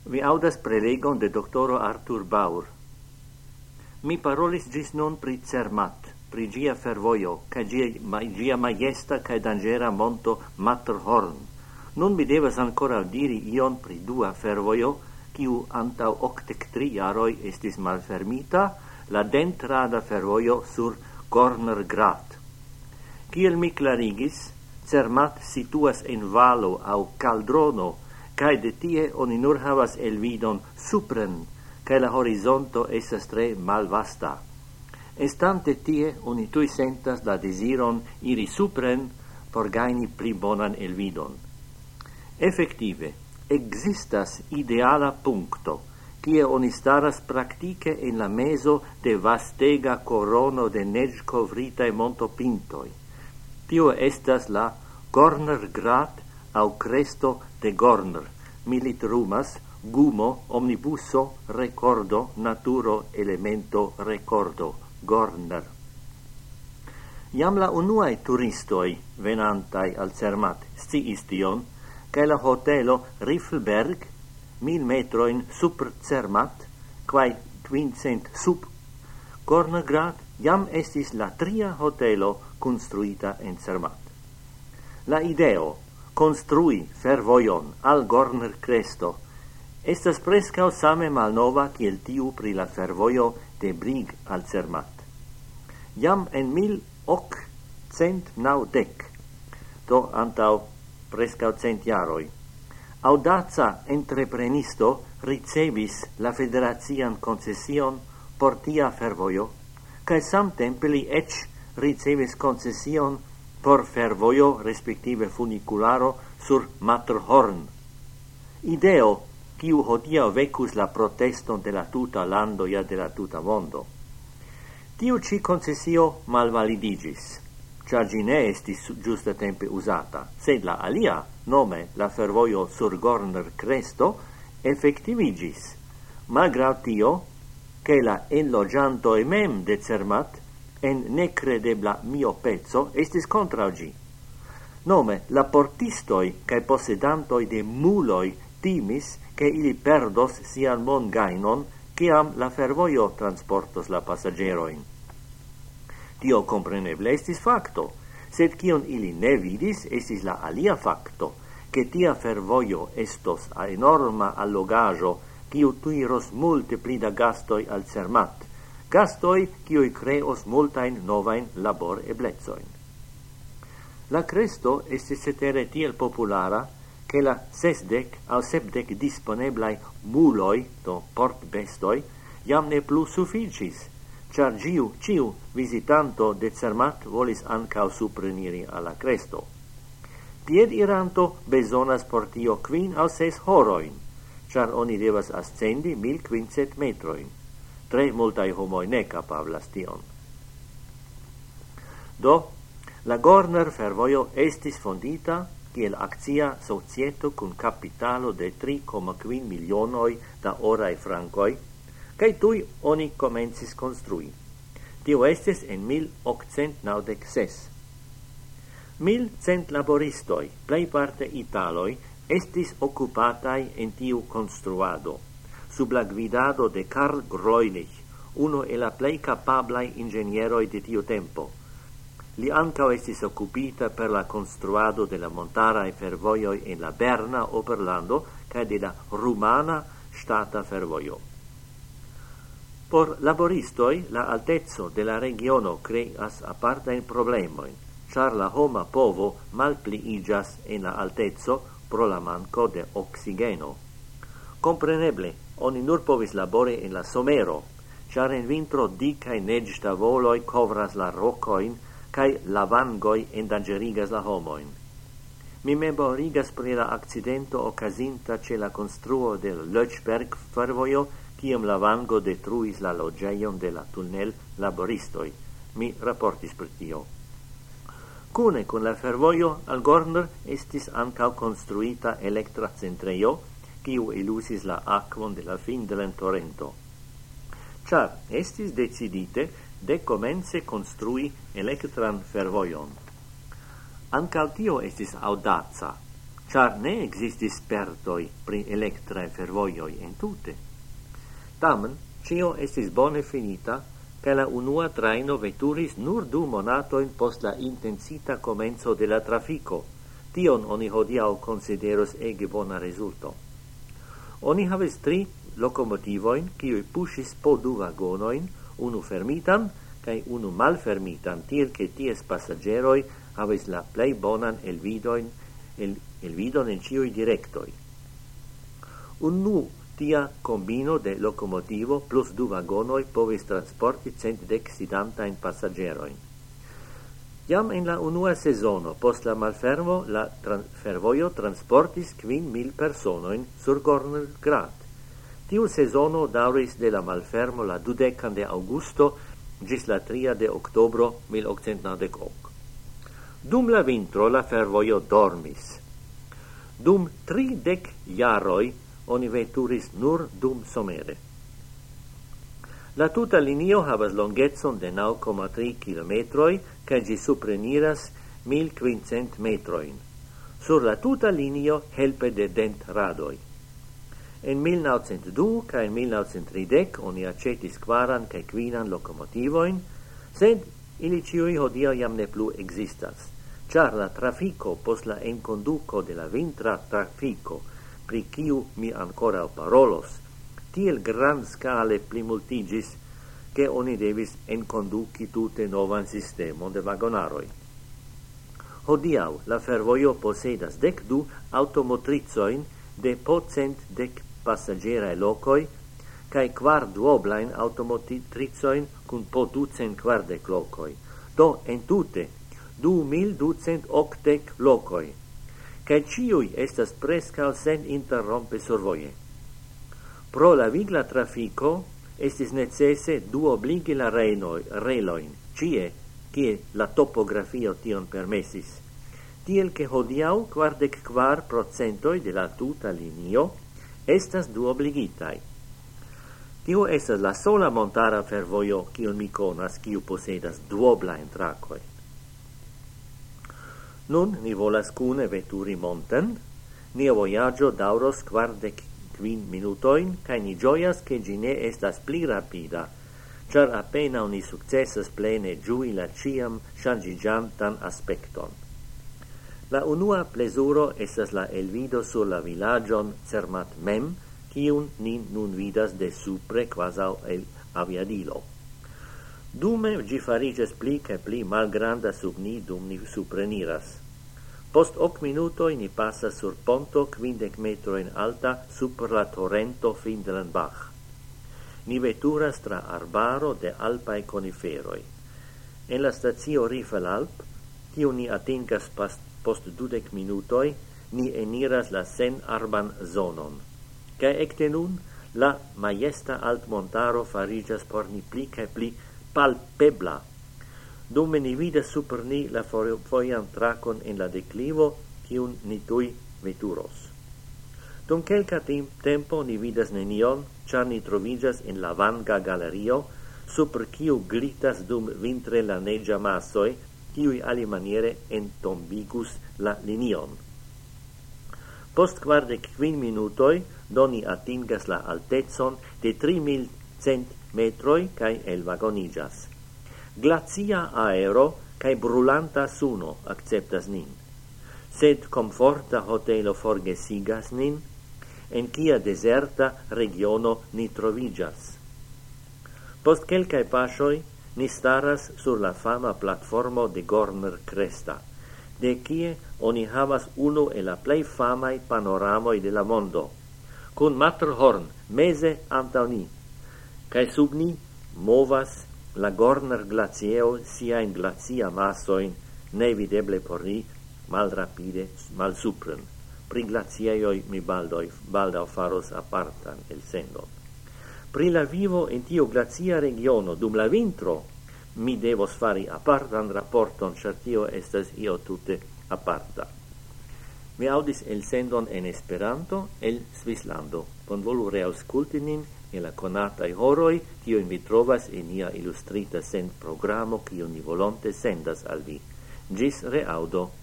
Vi audas prelegon de doctoro Arthur Baur. Mi parolis gis nun pri Zermatt, pri gia fervoio, ca gia maiesta ca dangera monto Matterhorn. Nun mi devas ancora diri ion pri dua fervoio, kiu antau 83 jaroi estis malfermita, la dentrada fervoio sur Gorner Grat. Kiel mi clarigis, Zermatt situas en valo au caldrono, cae de tie oni nur havas elvidon supren, cae la horizonto estas tre malvasta. Estante tie, oni tui sentas la desiron iri supren por gaini pli bonan elvidon. Effective, existas ideala puncto, kie oni staras praktike en la mezo de vastega corono de nedcovritae montopintoi. Tio estas la Gorner Grat au cresto de Gorner, militrumas, gumo, omnibuso, recordo, naturo, elemento, recordo, Gorner. Iam la unuae turistoi venantai al Zermatt sciis tion, cae la hotelo Riffelberg, 1000 metroin super Zermatt, quae 500 sub Gorner Grat, iam estis la tria hotelo construita en Zermatt. La ideo construi fervoion al Gorner Cresto estas prescau same malnova kiel tiu pri la fervoio de Brig al Zermatt. Jam en 1890, do antau prescau 100 jaroi, audaza entreprenisto ricevis la federazian concession por tia fervoio, cae samtempe li ec ricevis concession por fervoio respektive funicularo sur Matterhorn. Ideo kiu hodiaŭ vekus la proteston de la tuta lando ja de la tuta mondo. Tiu ci concesio malvalidigis, ĉar ĝi ne estis ĝustatempe uzata, sed la alia, nome la fervojo sur Gorner Cresto, efektivigis, malgraŭ tio, ke la enloĝantoj mem de Zermatt en necredebla miopezo estis contra gi. Nome, la portistoi cae possedantoi de muloi timis che ili perdos sian mon gainon ciam la fervoio transportos la passageroin. Tio compreneble estis facto, sed cion ili ne vidis estis la alia facto, che tia fervoio estos a enorma allogaggio ciu tuiros multe pli da gastoi al Zermatt, gastoi kiui creos multain novain labor eblezoin. La cresto estis cetere tiel populara che la 60 au 70 disponeblai muloi, do port bestoi, jam ne plus sufficis, char ciu visitanto de Zermatt volis ancau supreniri alla cresto. Pied iranto besonas por tio 5 au 6 horoin, char oni devas ascendi 1500 metroin. Tre multae homoi ne capablas tion. Do, la Gorner fervoio estis fondita kiel akcia societo kun capitalo de 3,5 milionoi da orae francoi, cae tui oni comencis construi. Tio estis en 1896. 1100 laboristoi, plei parte italoi, estis occupatai en tiu construado, sub la gvidado de Karl Greulich, uno e la plei capablai ingenieroi de tiu tempo. Li ancao estis occupita per la construado de la montarae fervoioi en la Berna Oberlando cae de la rumana stata fervoio. Por laboristoi, la altezzo de la regiono creas apartain problemoin, char la homa povo malpliigas en la altezzo pro la manco de oxigeno. Compreneble, oni nur povis labori en la somero, char en vintro dicae negtavoloi covras la rocoin, cae lavangoi endangerigas la homoin. Mi memorigas pri la accidento occasinta ce la construo del Lötschberg fervoio, ciam lavango detruis la logeion de la tunnel laboristoi. Mi rapportis pri tio. Cune con la fervoio al Gorner estis ancau construita electra centreio, quiu elusis la aquon de la fin de l'entorrento. Char estis decidite de comence construi electran fervoion. Ancau tio estis audaza, char ne existis spertoi pri electrae fervoioi en tute. Tamen, cio estis bone finita, che la unua traino veturis nur 2 monatoin post la intensita comenzo de la trafico. Tion oni hodiau consideros ege bona resulto. Oni havis 3 locomotivoin, kiui pushis po 2 vagonoin, unu fermitan, kai unu malfermitan, tiel che ties passageroi havis la plei bonan elvidon en ciui directoi. Unu tia combino de locomotivo plus 2 vagonoi povis transporti 110 sidantain passageroin. Jam en la unua sezono, post la malfermo, la fervoio transportis 5.000 personoin sur Gorner Grat. Tiu sezono dauris de la malfermo la 20 de augusto gis la 3 de octobro 1898. Dum la vintro la fervoio dormis. Dum 30 jaroi oni veturis nur dum somere. La tuta linio havas longezzon de 9,3 kilometroi, ca gi supreniras 1500 metroin. Sur la tuta linio helpe de dent radoi. En 1902 ca en 1930 oni accetis 4 ca 5 locomotivoin, sed ili ciui hodia jam ne plu existas, char la trafico post la enconduco de la vintra trafico, pri kiu mi ancora parolos, tiel grand scale plimultigis, che oni devis enconduci tute novan sistemon de vagonaroi. Hodiau la fervoio posedas 12 automotrizoin de po 110 passagerae locoi, cae 4 duoblain automotrizoin cun po 240 locoi. Do, en tute, 2280 locoi, cae ciui estas prescau sen interrompe survoie. Pro la vigla trafico, estis necesse duobligi la reloin, cie la topografio tion permesis, tiel che hodiau 44% de la tuta linio estas duobligitai. Tio estas la sola montara fervoio kiun mi konas, kiu posedas duoblain trakoi. Nun ni volas cune veturi monten, nia voyaggio dauros 45 minutoin, cae ni gioias che gi ne estas pli rapida, char appena oni successas plene giui la ciam changigiantan aspecton. La unua plesuro estas la elvido sur la villagion Zermatt mem, cium ni nun vidas de supre quasau el aviadilo. Dume gi fariges pli cae pli malgranda sub ni dum ni supreniras. Post 8 minutoi ni passas sur ponto 50 metro in alta super la torrento Findelenbach. Ni veturas tra arbaro de alpae coniferoi. En la stazio Riffelalp, kiu ni atingas post 20 minutoi, ni eniras la sen arban zonon. Cae ecte nun, la majesta altmontaro farigas por ni pli cae pli palpebla. Dume ni vidas super ni la foian tracon en la declivo, cium ni tui veturos. Dum quelca tempo ni vidas nenion, char ni trovigas en la vanga galerio, super ciu glitas dum vintre la negia massoi, ciui alimaniere entombigus la linion. Post 45 minutoi, doni atingas la altezon de 3100 metroi cae elvagonigas. Glacia aero cae brulanta suno acceptas nin, sed comforta hotelo forgesigas nin, en quia deserta regiono ni trovigas. Post quelcae pasioi, ni staras sur la fama platformo de Gorner Cresta, de quie oni havas unu e la plei famai panoramoi de la mondo, cun Matterhorn mese antau ni, cae sub ni movas la Gorner glacieo sia in glacia massoin nevideble por ni malrapide malsupren. Pri glacieioi mi baldau faros apartan el sendon. Pri la vivo in tio glacia regiono dum la vintro mi devos fari apartan rapporton, char tio estas io tute aparta. Mi audis el sendon en Esperanto el Svislando. Bonvolu reausculti nin en la conatai horoi, kiun vi trovas in nia illustrita send programo, kiun ni volonte sendas al vi. Gis reaudo.